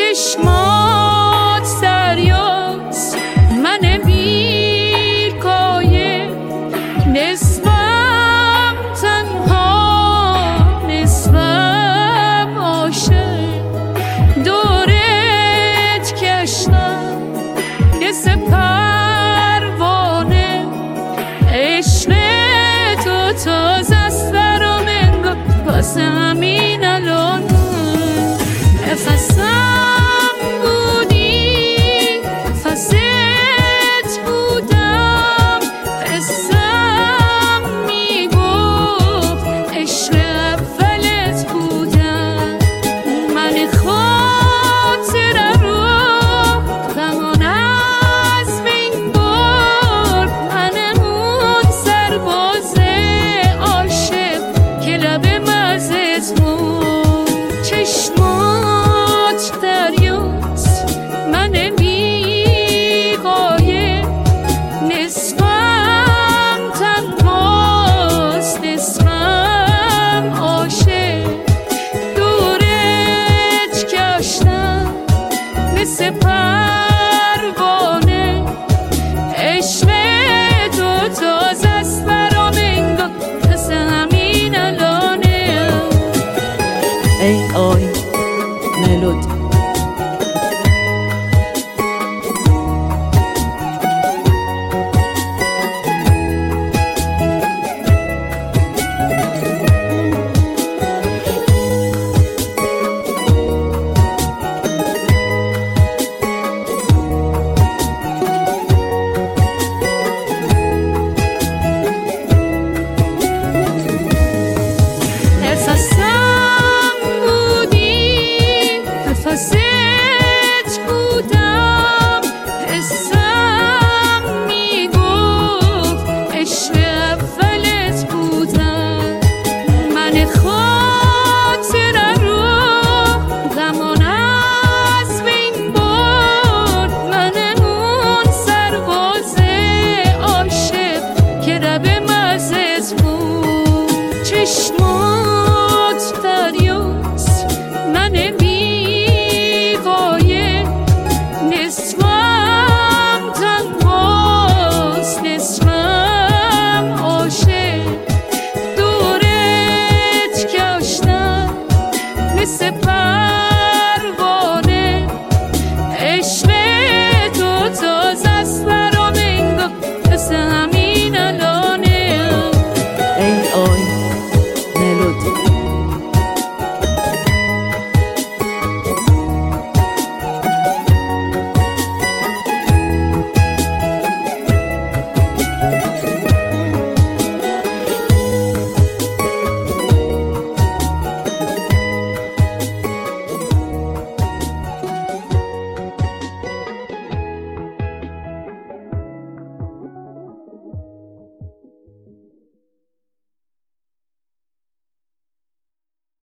چشمات دریاست، من بیرکایه نصفم تنها، نصفم عاشق. دورت کشتم نصف پروانه، عشق تو تازه است برام انگار، واسه همین الان نفسم بودی، نفست بودم، حسم میگفت عشق اولت بودم. من خاطره رو غمان از بین برد، من اون سرباز عاشق که لب مزت بود. چشمات دریاست، من بی‌قایه نصفم تنهاست، نصفم عاشق. دورت کشتم مثل